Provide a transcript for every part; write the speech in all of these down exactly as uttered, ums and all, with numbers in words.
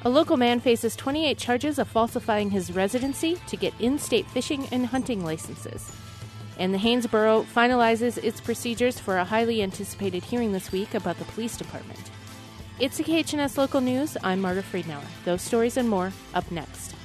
A local man faces twenty-eight charges of falsifying his residency to get in-state fishing and hunting licenses. And the Hanesboro finalizes its procedures for a highly anticipated hearing this week about the police department. It's the K H N S Local News. I'm Marta Friedenauer. Those stories and more up next.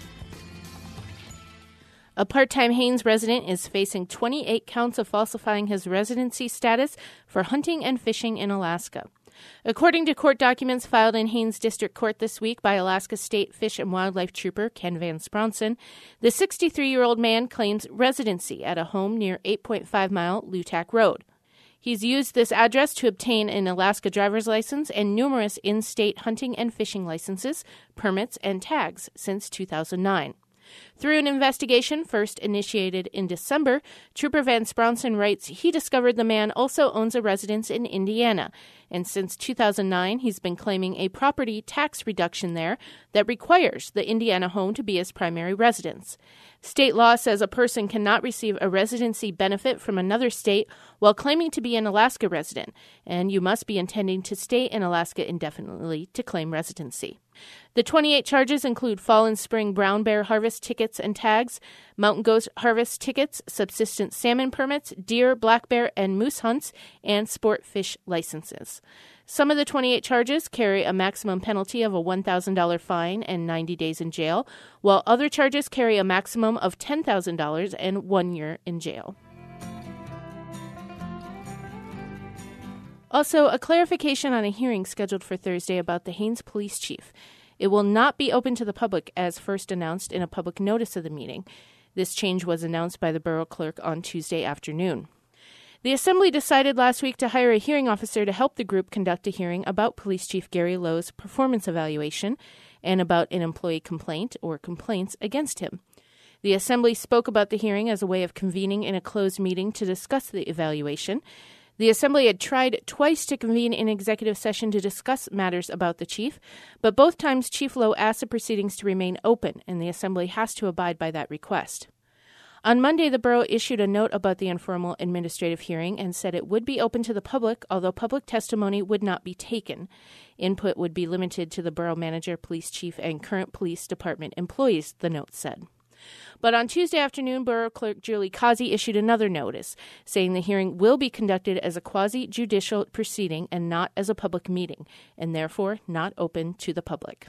A part-time Haines resident is facing twenty-eight counts of falsifying his residency status for hunting and fishing in Alaska. According to court documents filed in Haines District Court this week by Alaska State Fish and Wildlife Trooper Ken Van Spronson, the sixty-three-year-old man claims residency at a home near eight point five mile Lutak Road. He's used this address to obtain an Alaska driver's license and numerous in-state hunting and fishing licenses, permits, and tags since two thousand nine. Through an investigation first initiated in December, Trooper Van Spronson writes he discovered the man also owns a residence in Indiana, and since two thousand nine he's been claiming a property tax reduction there that requires the Indiana home to be his primary residence. State law says a person cannot receive a residency benefit from another state while claiming to be an Alaska resident, and you must be intending to stay in Alaska indefinitely to claim residency. The twenty-eight charges include fall and spring brown bear harvest tickets and tags, mountain goat harvest tickets, subsistence salmon permits, deer, black bear, and moose hunts, and sport fish licenses. Some of the twenty-eight charges carry a maximum penalty of a one thousand dollars fine and ninety days in jail, while other charges carry a maximum of ten thousand dollars and one year in jail. Also, a clarification on a hearing scheduled for Thursday about the Haines police chief. It will not be open to the public as first announced in a public notice of the meeting. This change was announced by the borough clerk on Tuesday afternoon. The Assembly decided last week to hire a hearing officer to help the group conduct a hearing about Police Chief Gary Lowe's performance evaluation and about an employee complaint or complaints against him. The Assembly spoke about the hearing as a way of convening in a closed meeting to discuss the evaluation. The Assembly had tried twice to convene an executive session to discuss matters about the chief, but both times Chief Lowe asked the proceedings to remain open, and the Assembly has to abide by that request. On Monday, the borough issued a note about the informal administrative hearing and said it would be open to the public, although public testimony would not be taken. Input would be limited to the borough manager, police chief, and current police department employees, the note said. But on Tuesday afternoon, Borough Clerk Julie Causey issued another notice, saying the hearing will be conducted as a quasi-judicial proceeding and not as a public meeting, and therefore not open to the public.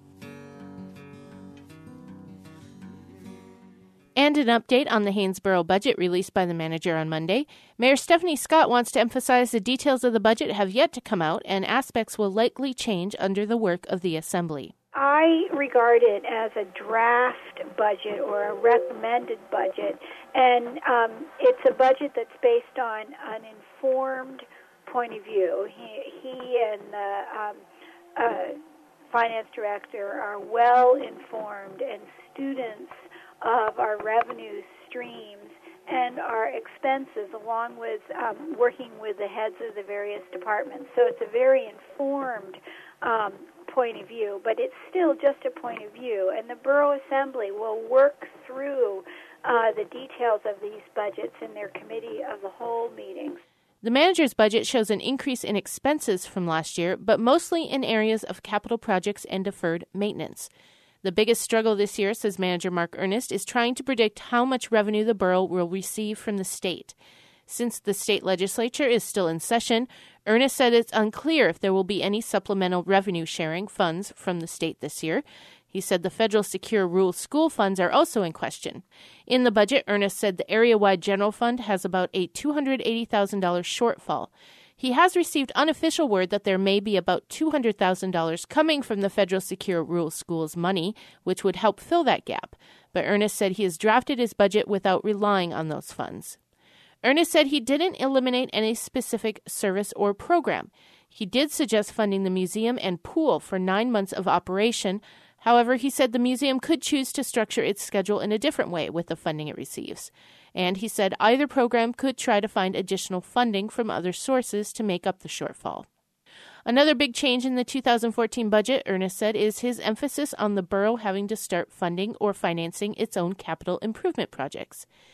And an update on the Hanesboro budget released by the manager on Monday. Mayor Stephanie Scott wants to emphasize the details of the budget have yet to come out, and aspects will likely change under the work of the Assembly. I regard it as a draft budget or a recommended budget, and um, it's a budget that's based on an informed point of view. He, he and the um, uh, finance director are well informed and students of our revenue streams and our expenses, along with um, working with the heads of the various departments. So it's a very informed um point of view, but it's still just a point of view, and the Borough Assembly will work through uh, the details of these budgets in their committee of the whole meetings. The manager's budget shows an increase in expenses from last year, but mostly in areas of capital projects and deferred maintenance. The biggest struggle this year, says Manager Mark Ernest, is trying to predict how much revenue the borough will receive from the state. Since the state legislature is still in session, Ernest said it's unclear if there will be any supplemental revenue-sharing funds from the state this year. He said the federal Secure Rural School funds are also in question. In the budget, Ernest said the area-wide general fund has about a two hundred eighty thousand dollars shortfall. He has received unofficial word that there may be about two hundred thousand dollars coming from the federal Secure Rural Schools money, which would help fill that gap. But Ernest said he has drafted his budget without relying on those funds. Ernest said he didn't eliminate any specific service or program. He did suggest funding the museum and pool for nine months of operation. However, he said the museum could choose to structure its schedule in a different way with the funding it receives. And he said either program could try to find additional funding from other sources to make up the shortfall. Another big change in the two thousand fourteen budget, Ernest said, is his emphasis on the borough having to start funding or financing its own capital improvement projects.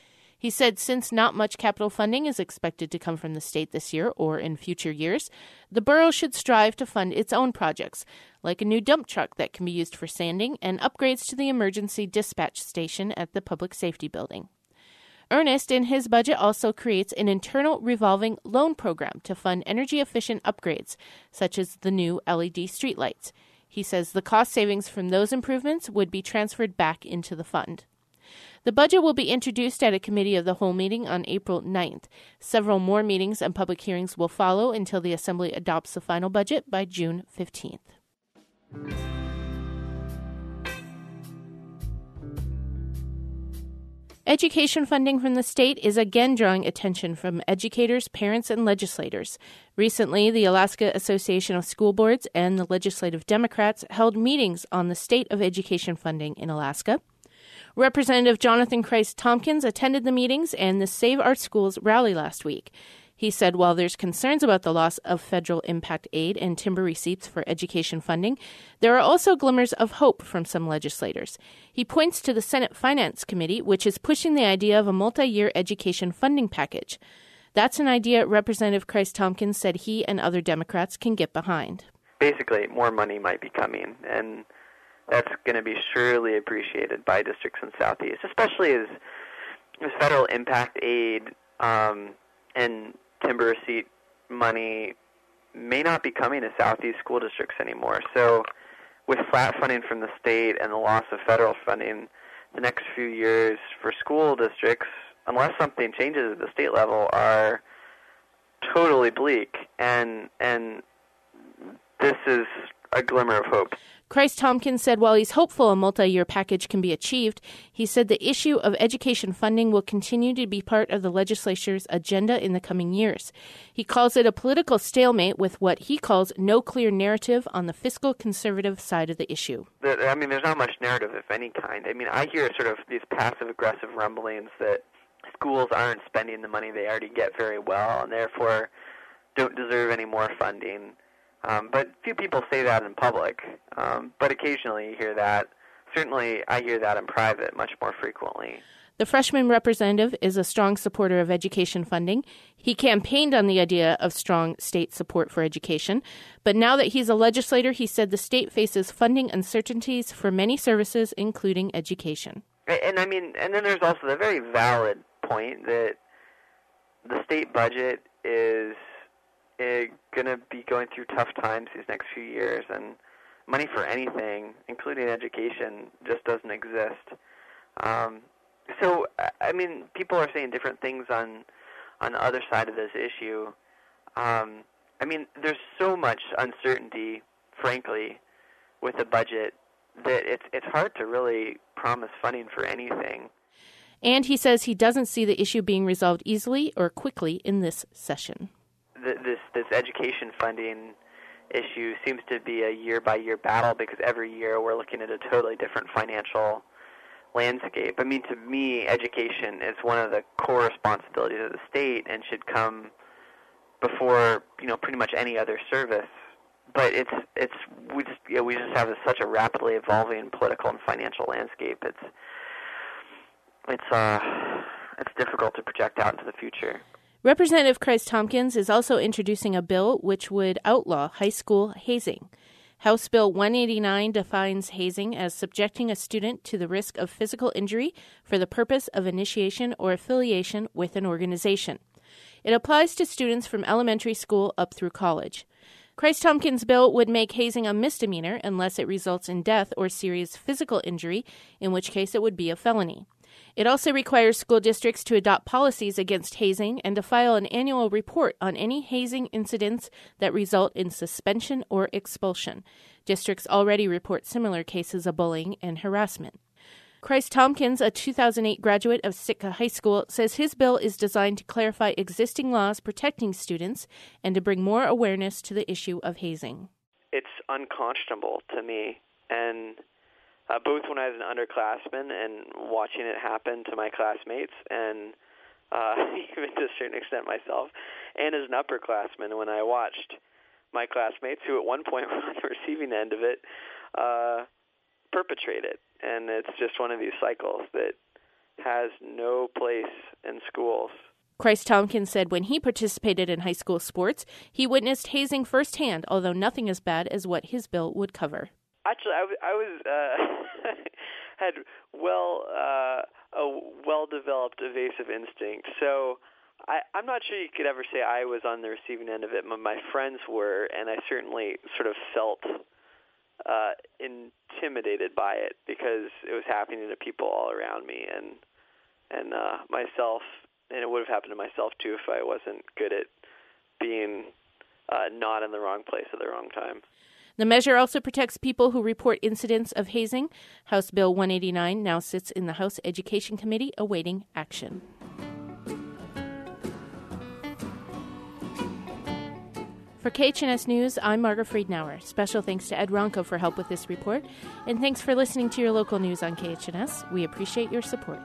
He said since not much capital funding is expected to come from the state this year or in future years, the borough should strive to fund its own projects, like a new dump truck that can be used for sanding and upgrades to the emergency dispatch station at the Public Safety Building. Ernest, in his budget, also creates an internal revolving loan program to fund energy-efficient upgrades, such as the new L E D streetlights. He says the cost savings from those improvements would be transferred back into the fund. The budget will be introduced at a committee of the whole meeting on April ninth. Several more meetings and public hearings will follow until the Assembly adopts the final budget by June fifteenth. Education funding from the state is again drawing attention from educators, parents, and legislators. Recently, the Alaska Association of School Boards and the Legislative Democrats held meetings on the state of education funding in Alaska. Representative Jonathan Christ Tompkins attended the meetings and the Save Our Schools rally last week. He said while there's concerns about the loss of federal impact aid and timber receipts for education funding, there are also glimmers of hope from some legislators. He points to the Senate Finance Committee, which is pushing the idea of a multi-year education funding package. That's an idea Representative Christ Tompkins said he and other Democrats can get behind. Basically, more money might be coming, and that's going to be surely appreciated by districts in Southeast, especially as, as federal impact aid um, and timber receipt money may not be coming to Southeast school districts anymore. So with flat funding from the state and the loss of federal funding, the next few years for school districts, unless something changes at the state level, are totally bleak. And and this is a glimmer of hope. Christ Tompkins said while he's hopeful a multi-year package can be achieved, he said the issue of education funding will continue to be part of the legislature's agenda in the coming years. He calls it a political stalemate with what he calls no clear narrative on the fiscal conservative side of the issue. I mean, there's not much narrative of any kind. I mean, I hear sort of these passive-aggressive rumblings that schools aren't spending the money they already get very well and therefore don't deserve any more funding. Um, but few people say that in public, um, but occasionally you hear that. Certainly I hear that in private much more frequently. The freshman representative is a strong supporter of education funding. He campaigned on the idea of strong state support for education, but now that he's a legislator, he said the state faces funding uncertainties for many services, including education. And I mean, and then there's also the very valid point that the state budget is going to be going through tough times these next few years, and money for anything, including education, just doesn't exist. Um, so, I mean, people are saying different things on on the other side of this issue. Um, I mean, there's so much uncertainty, frankly, with the budget that it's it's hard to really promise funding for anything. And he says he doesn't see the issue being resolved easily or quickly in this session. This this education funding issue seems to be a year-by-year battle because every year we're looking at a totally different financial landscape. I mean, to me, education is one of the core responsibilities of the state and should come before, you know, pretty much any other service. But it's it's we just you know, we just have this, such a rapidly evolving political and financial landscape. It's it's uh it's difficult to project out into the future. Representative Christ Tompkins is also introducing a bill which would outlaw high school hazing. House Bill one eighty-nine defines hazing as subjecting a student to the risk of physical injury for the purpose of initiation or affiliation with an organization. It applies to students from elementary school up through college. Christ Tompkins' bill would make hazing a misdemeanor unless it results in death or serious physical injury, in which case it would be a felony. It also requires school districts to adopt policies against hazing and to file an annual report on any hazing incidents that result in suspension or expulsion. Districts already report similar cases of bullying and harassment. Christ Tompkins, a two thousand eight graduate of Sitka High School, says his bill is designed to clarify existing laws protecting students and to bring more awareness to the issue of hazing. It's unconscionable to me, and Uh, both when I was an underclassman and watching it happen to my classmates, and uh, even to a certain extent myself, and as an upperclassman when I watched my classmates, who at one point were on the receiving end of it, uh, perpetrate it. And it's just one of these cycles that has no place in schools. Christ Tompkins said when he participated in high school sports, he witnessed hazing firsthand, although nothing as bad as what his bill would cover. Actually, I, w- I was uh, had well uh, a well-developed evasive instinct, so I, I'm not sure you could ever say I was on the receiving end of it. My, my friends were, and I certainly sort of felt uh, intimidated by it because it was happening to people all around me, and and uh, myself, and it would have happened to myself too if I wasn't good at being uh, not in the wrong place at the wrong time. The measure also protects people who report incidents of hazing. House Bill one eighty-nine now sits in the House Education Committee awaiting action. For K H N S News, I'm Margaret Friedenauer. Special thanks to Ed Ronco for help with this report, and thanks for listening to your local news on K H N S. We appreciate your support.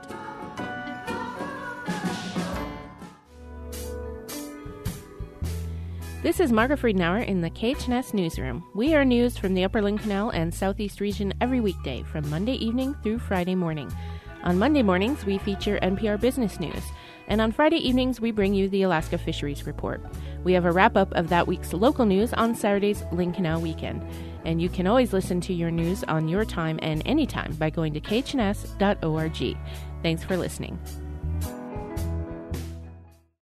This is Margaret Friedenauer in the K H N S Newsroom. We are news from the Upper Lynn Canal and Southeast region every weekday from Monday evening through Friday morning. On Monday mornings, we feature N P R Business News, and on Friday evenings, we bring you the Alaska Fisheries Report. We have a wrap-up of that week's local news on Saturday's Lynn Canal Weekend, and you can always listen to your news on your time and anytime by going to k h n s dot org. Thanks for listening.